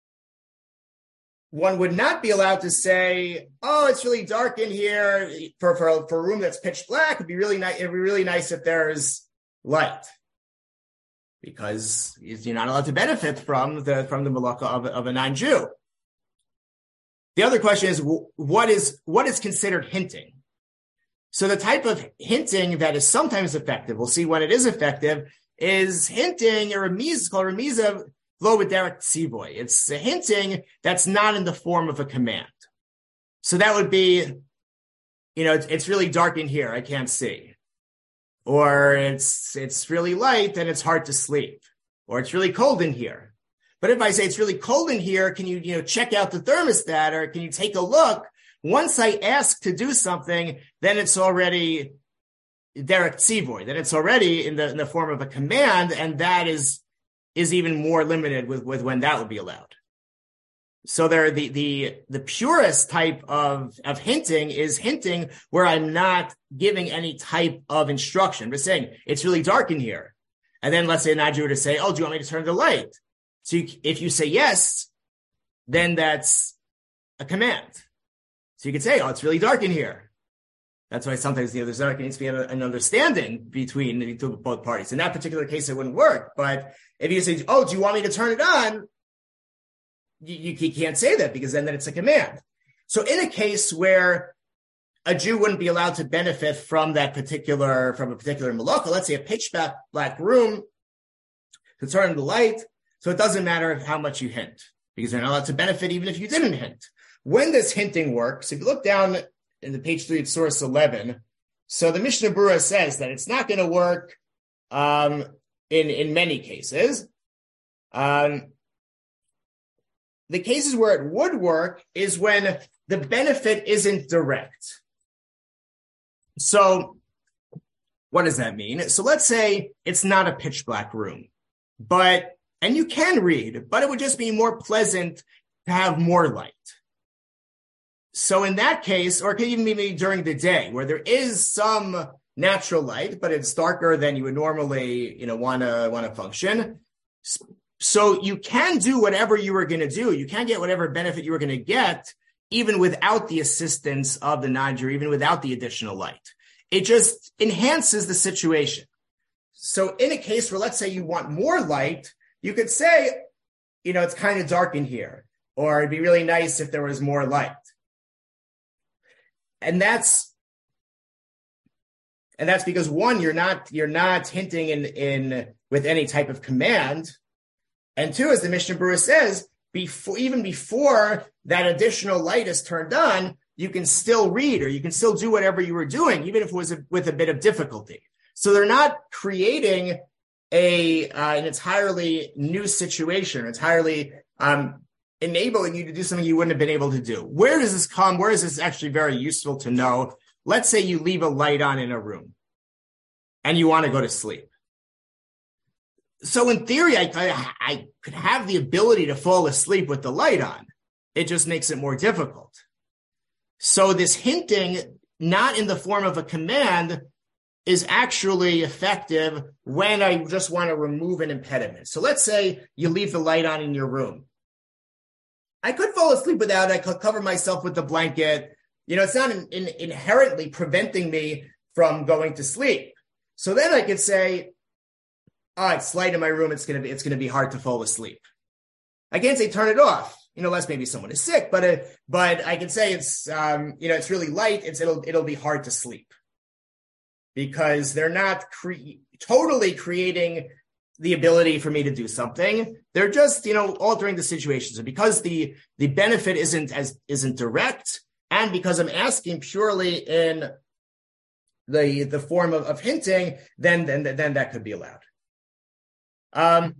one would not be allowed to say, "Oh, it's really dark in here for for, for a room that's pitch black. It'd be really nice. It'd be really nice if there's light," because you're not allowed to benefit from the from the malacha of, of a non-Jew. The other question is, what is what is considered hinting? So the type of hinting that is sometimes effective, we'll see when it is effective, is hinting, a remiz, called remiza lo b'derech tzivoy. It's a hinting that's not in the form of a command. So that would be, you know, it's, it's really dark in here, I can't see. Or it's it's really light and it's hard to sleep. Or it's really cold in here. But if I say it's really cold in here, can you, you know, check out the thermostat, or can you take a look? Once I ask to do something, then it's already derech tzivoy, then it's already in the in the form of a command, and that is is even more limited with, with when that would be allowed. So there, the the the purest type of of hinting is hinting where I'm not giving any type of instruction, but saying it's really dark in here, and then let's say Nadju were to say, "Oh, do you want me to turn the light?" So you, if you say yes, then that's a command. So you could say, "Oh, it's really dark in here." That's why sometimes, you know, there's there needs to be an understanding between the two, both parties. In that particular case, it wouldn't work. But if you say, "Oh, do you want me to turn it on?" You, you can't say that because then, then it's a command. So in a case where a Jew wouldn't be allowed to benefit from that particular, from a particular malachah, let's say a pitch black, black room, to turn the light, so it doesn't matter how much you hint, because they're not allowed to benefit even if you didn't hint. When does hinting work? So if you look down in the page three of source eleven, so the Mishnah Berurah says that it's not going to work um, in, in many cases. Um, The cases where it would work is when the benefit isn't direct. So what does that mean? So let's say it's not a pitch black room, but, and you can read, but it would just be more pleasant to have more light. So in that case, or it could even be maybe during the day where there is some natural light, but it's darker than you would normally, you know, want to, want to function. So you can do whatever you were going to do. You can get whatever benefit you were going to get, even without the assistance of the Nadju, even without the additional light. It just enhances the situation. So in a case where, let's say you want more light, you could say, you know, it's kind of dark in here, or it'd be really nice if there was more light. And that's, and that's because one, you're not, you're not hinting in, in with any type of command. And two, as the Mishnah Berurah says, before, even before that additional light is turned on, you can still read or you can still do whatever you were doing, even if it was a, with a bit of difficulty. So they're not creating a uh, an entirely new situation, entirely um, enabling you to do something you wouldn't have been able to do. Where does this come? Where is this actually very useful to know? Let's say you leave a light on in a room and you want to go to sleep. So in theory, I, I, I could have the ability to fall asleep with the light on. It just makes it more difficult. So this hinting, not in the form of a command, is actually effective when I just want to remove an impediment. So let's say you leave the light on in your room. I could fall asleep without it. I could cover myself with the blanket. You know, it's not in, in, inherently preventing me from going to sleep. So then I could say, oh, it's light in my room. It's going to be, it's going to be hard to fall asleep. I can't say turn it off, you know, unless maybe someone is sick, but, uh, but I can say it's, um, you know, it's really light. It's, it'll, it'll be hard to sleep because they're not cre- totally creating the ability for me to do something. They're just, you know, altering the situation. So because the, the benefit isn't as, isn't direct, and because I'm asking purely in the, the form of, of hinting, then, then, then that could be allowed. Um,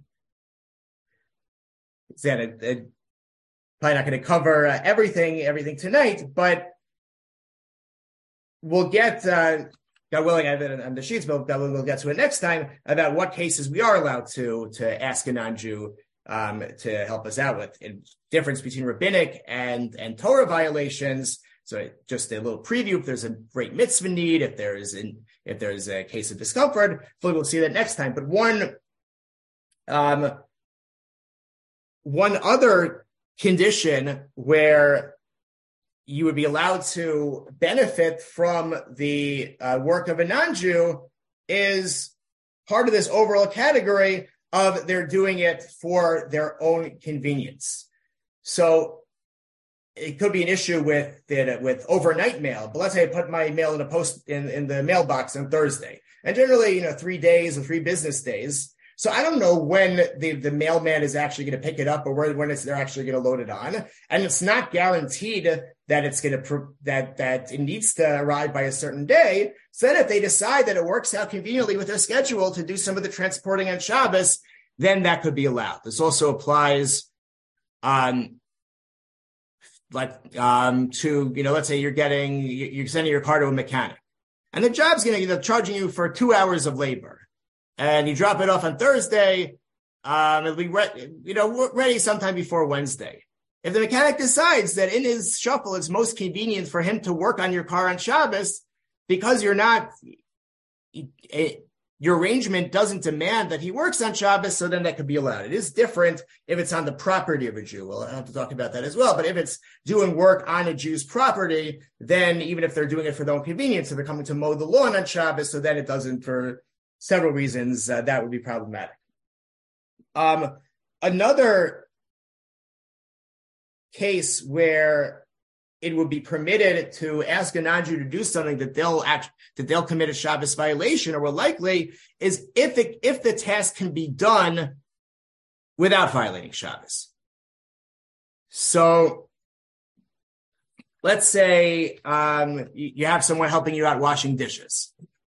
Zan, it, it, probably not going to cover uh, everything, everything tonight, but we'll get, uh, God willing, I have it on the sheets, but God willing, we'll get to it next time about what cases we are allowed to, to ask a non-Jew, um, to help us out with. And difference between rabbinic and, and Torah violations. So just a little preview. If there's a great mitzvah need, if there is an, if there's a case of discomfort, we'll see that next time. But one, Um, one other condition where you would be allowed to benefit from the uh, work of a non-Jew is part of this overall category of they're doing it for their own convenience. So it could be an issue with the, with overnight mail, but let's say I put my mail in a post in, in the mailbox on Thursday, and generally, you know, three days or three business days. So I don't know when the, the mailman is actually going to pick it up or where, when it's, they're actually going to load it on. And it's not guaranteed that it's going to, that, that it needs to arrive by a certain day. So then if they decide that it works out conveniently with their schedule to do some of the transporting on Shabbos, then that could be allowed. This also applies, um, like, um, to, you know, let's say you're getting, you're sending your car to a mechanic and the job's going to, they're charging you for two hours of labor. And you drop it off on Thursday, um, it'll be re- you know ready sometime before Wednesday. If the mechanic decides that in his shuffle it's most convenient for him to work on your car on Shabbos because you're not, it, your arrangement doesn't demand that he works on Shabbos, so then that could be allowed. It is different if it's on the property of a Jew. We'll have to talk about that as well. But if it's doing work on a Jew's property, then even if they're doing it for their own convenience, so they're coming to mow the lawn on Shabbos, so then it doesn't, for several reasons, uh, that would be problematic. Um, another case where it would be permitted to ask a non-Jew to do something that they'll act, that they'll commit a Shabbos violation, or will likely, is if it, if the task can be done without violating Shabbos. So let's say um, you, you have someone helping you out washing dishes.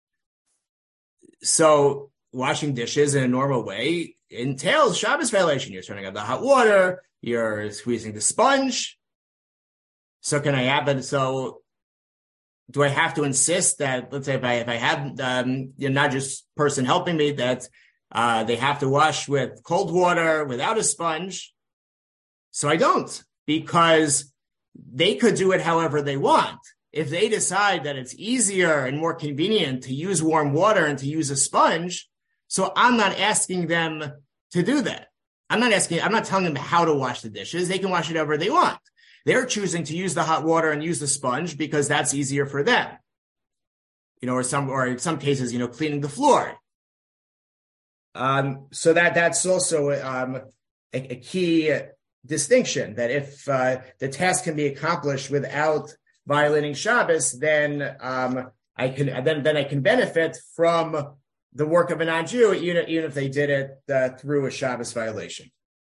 So washing dishes in a normal way entails Shabbos violation. You're turning on the hot water, you're squeezing the sponge. So can I have it? So do I have to insist that, let's say if I, if I have, um, you're not just person helping me, that uh, they have to wash with cold water without a sponge? So I don't, because they could do it however they want. If they decide that it's easier and more convenient to use warm water and to use a sponge, so I'm not asking them to do that. I'm not asking, I'm not telling them how to wash the dishes. They can wash it however they want. They're choosing to use the hot water and use the sponge because that's easier for them. You know, or some, or in some cases, you know, cleaning the floor. Um, so that, that's also um, a, a key distinction, that if uh, the task can be accomplished without violating Shabbos, then um, I can, then, then I can benefit from the work of a non-Jew, even, even if they did it uh, through a Shabbos violation.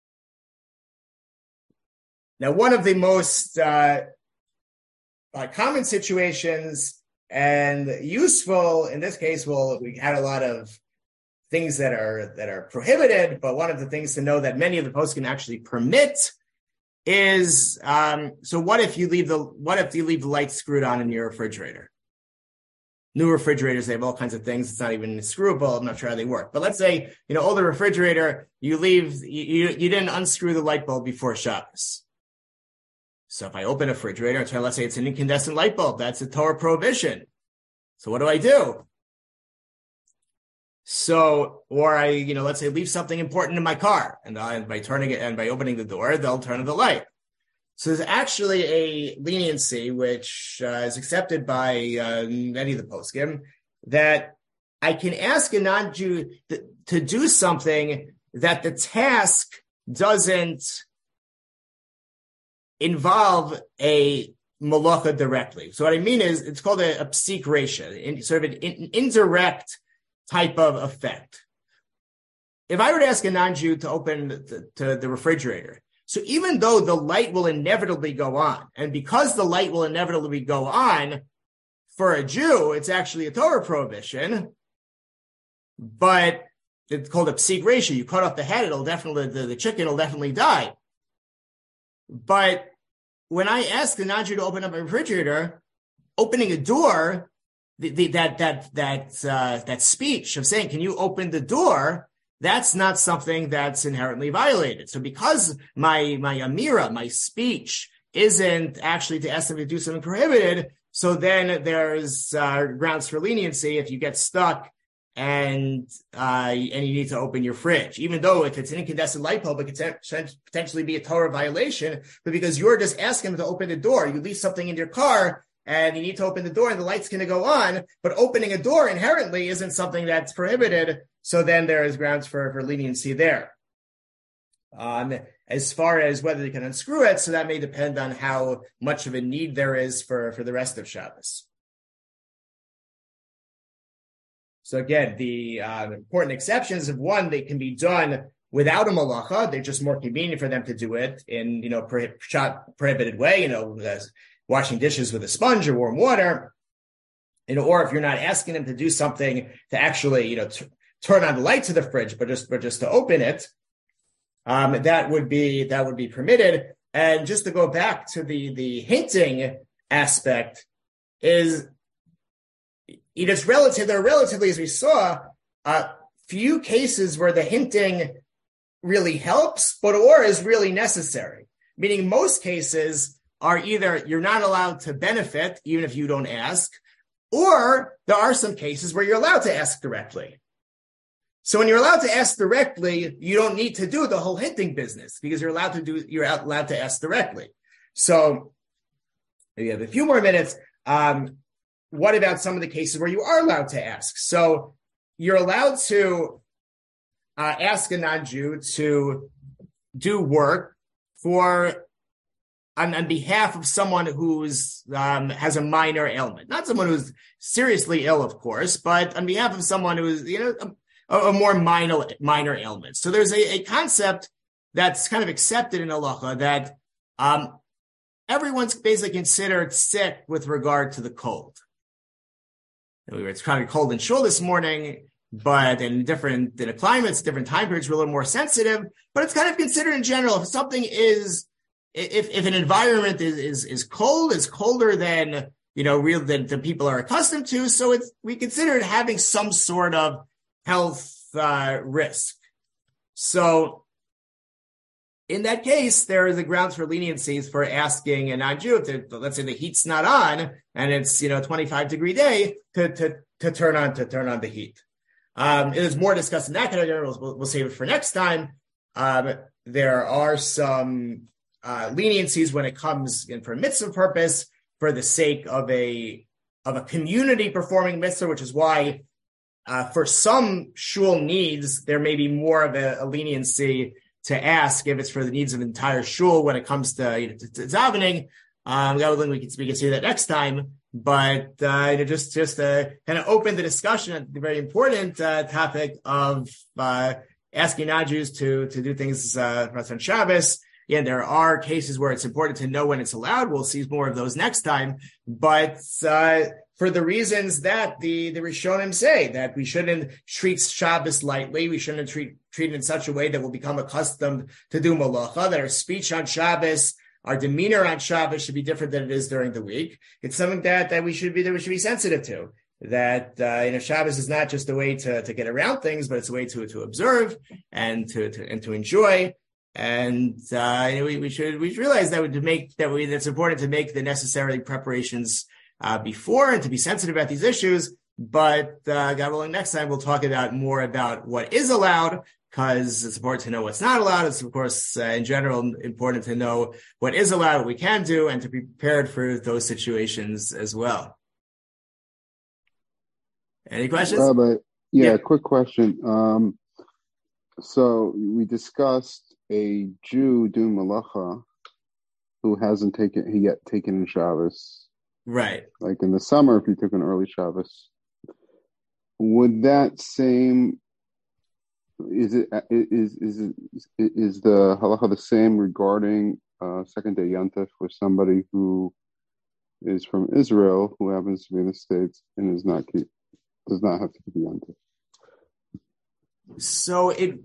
Now, one of the most uh, uh, common situations and useful in this case, well, we had a lot of things that are that are prohibited, but one of the things to know that many of the poskim can actually permit is um, so what if you leave the what if you leave the light screwed on in your refrigerator? New refrigerators, they have all kinds of things. It's not even screwable. I'm not sure how they work. But let's say, you know, older refrigerator, you leave, you, you, you didn't unscrew the light bulb before Shabbos. So if I open a refrigerator and try, let's say it's an incandescent light bulb, that's a Torah prohibition. So what do I do? So, or I, you know, let's say leave something important in my car, and, I, and by turning it and by opening the door, they'll turn on the light. So there's actually a leniency which uh, is accepted by uh, many of the poskim, that I can ask a non-Jew th- to do something that the task doesn't involve a malacha directly. So what I mean is, it's called a, a psik reisha, in, sort of an, in, indirect type of effect. If I were to ask a non-Jew to open the, to the refrigerator, so even though the light will inevitably go on, and because the light will inevitably go on, for a Jew, it's actually a Torah prohibition, but it's called a psik reisha. You cut off the head, it'll definitely, the, the chicken will definitely die. But when I ask the non-Jew to open up a refrigerator, opening a door, the, the, that that that uh, that speech of saying, "Can you open the door?" That's not something that's inherently violated. So because my my amira, my speech, isn't actually to ask them to do something prohibited, so then there's uh, grounds for leniency if you get stuck and uh, and you need to open your fridge. Even though if it's an incandescent light bulb, it could potentially be a Torah violation, but because you're just asking them to open the door, you leave something in your car and you need to open the door and the light's going to go on, but opening a door inherently isn't something that's prohibited. So then there is grounds for, for leniency there. Um, as far as whether they can unscrew it, so that may depend on how much of a need there is for, for the rest of Shabbos. So again, the uh, important exceptions of one, they can be done without a malacha. They're just more convenient for them to do it in, you know, prohib- prohibited way, you know, as washing dishes with a sponge or warm water, you know, or if you're not asking them to do something to actually, you know, t- turn on the light to the fridge, but just, but just to open it, um, that would be, that would be permitted. And just to go back to the, the hinting aspect is, you know, it's relative, there are relatively, as we saw, uh, few cases where the hinting really helps, but or is really necessary. meaning most cases are either you're not allowed to benefit, even if you don't ask, or there are some cases where you're allowed to ask directly. So when you're allowed to ask directly, you don't need to do the whole hinting business because you're allowed to do, you're allowed to ask directly. So we have a few more minutes. Um, what about some of the cases where you are allowed to ask? So you're allowed to uh, ask a non-Jew to do work for on, on behalf of someone who's um, has a minor ailment, not someone who's seriously ill, of course, but on behalf of someone who's, you know, a, a more minor minor ailment. So there's a, a concept that's kind of accepted in halacha that um, everyone's basically considered sick with regard to the cold. It's kind of cold in shul this morning, but in different in the climates, different time periods, we're a little more sensitive. But it's kind of considered in general. If something is, if if an environment is is, is cold, is colder than you know real than, than people are accustomed to, so it's we consider it having some sort of health uh, risk. So in that case, there is a grounds for leniencies for asking a non-Jew, if let's say the heat's not on and it's you know twenty-five degree day, to to to turn on to turn on the heat. Um, it is more discussed in that category. We'll, we'll save it for next time. Um, there are some uh, leniencies when it comes in for mitzvah purpose, for the sake of a of a community performing mitzvah, which is why uh, for some shul needs there may be more of a, a leniency to ask if it's for the needs of the entire shul when it comes to, you know, to, to davening. Um, God willing, we can we can see that next time. But uh, you know, just just to kind of open the discussion at the very important uh, topic of uh, asking non-Jews to to do things uh, on Shabbos. Yeah, there are cases where it's important to know when it's allowed. We'll see more of those next time. But uh, for the reasons that the, the Rishonim say, that we shouldn't treat Shabbos lightly, we shouldn't treat, treat it in such a way that we'll become accustomed to do malacha, that our speech on Shabbos, our demeanor on Shabbos should be different than it is during the week. It's something that, that we should be that we should be sensitive to. That uh, you know, Shabbos is not just a way to, to get around things, but it's a way to to observe and to, to and to enjoy. And uh, you know, we, we should we should realize that to make that we that's important to make the necessary preparations uh, before and to be sensitive about these issues. But uh, God willing, next time we'll talk about more about what is allowed, because it's important to know what's not allowed. It's of course uh, in general important to know what is allowed, what we can do, and to be prepared for those situations as well. Any questions? Rabbi, yeah, yeah, quick question. Um, so we discussed a Jew doing malacha who hasn't taken yet taken in Shabbos. Right. Like in the summer, if you took an early Shabbos, would that same is it is is is, is the halacha the same regarding uh, second day Yontif for somebody who is from Israel who happens to be in the States and is not keep does not have to keep Yontif? So it.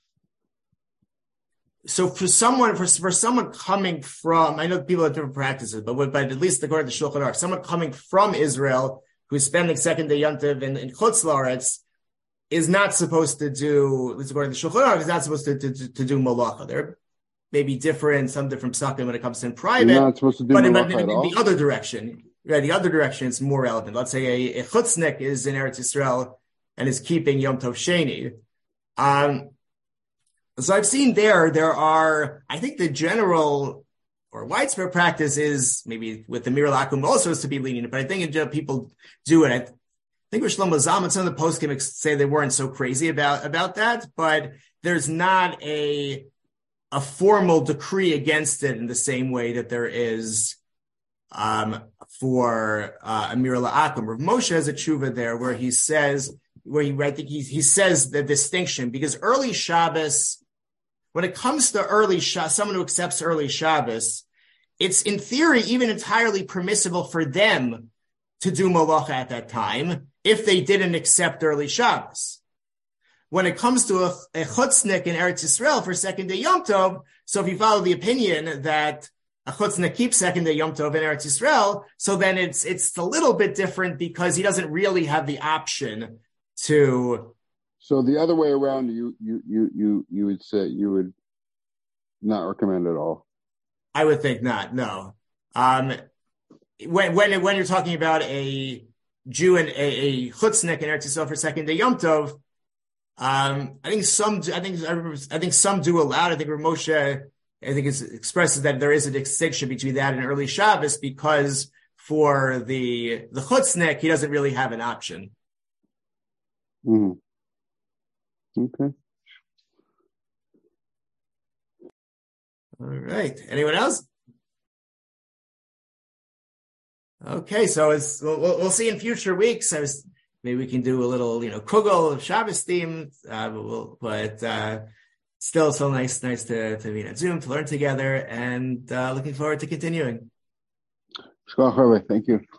So for someone, for, for someone coming from, I know people have different practices, but but at least according to Shulchan Aruch, someone coming from Israel who's spending second day Yontiv in, in Chutz La'aretz is not supposed to do, at least according to Shulchan Aruch, is not supposed to, to, to do malacha. There may be different, some different psakim when it comes to in private. You're not supposed to do but, malacha but in, at in all? the other direction, right? The other direction is more relevant. Let's say a, a chutznik is in Eretz Yisrael and is keeping Yom Tov Sheni. Um, So I've seen there, there are, I think the general or widespread practice is maybe with the Mir Lakum also is to be lenient, but I think in general people do it. I think with Shlomo Zalman, some of the post-gimmicks say they weren't so crazy about, about that, but there's not a, a formal decree against it in the same way that there is um, for uh, Amir La'akum. Rav Moshe has a tshuva there where he says, where he, I think he, he says the distinction, because early Shabbos, when it comes to early Shabbos, someone who accepts early Shabbos, it's in theory even entirely permissible for them to do malacha at that time if they didn't accept early Shabbos. When it comes to a, a chutznik in Eretz Yisrael for second day Yom Tov, so if you follow the opinion that a chutznik keeps second day Yom Tov in Eretz Yisrael, so then it's it's a little bit different because he doesn't really have the option to. So the other way around, you you you you you would say you would not recommend at all. I would think not. No. Um, when when when you're talking about a Jew and a, a chutznik in Eretz Yisrael for second day Yom Tov, um, I think some I think I think some do allow it. I think Rav Moshe I think it expresses that there is a distinction between that and early Shabbos because for the the chutznik he doesn't really have an option. Mm. Okay. All right. Anyone else? Okay, so it's we'll, we'll see in future weeks. I was maybe we can do a little, you know, kugel of Shabbos theme, uh, but, we'll, but uh, still, so nice, nice to to meet on Zoom to learn together, and uh, looking forward to continuing. Thank you.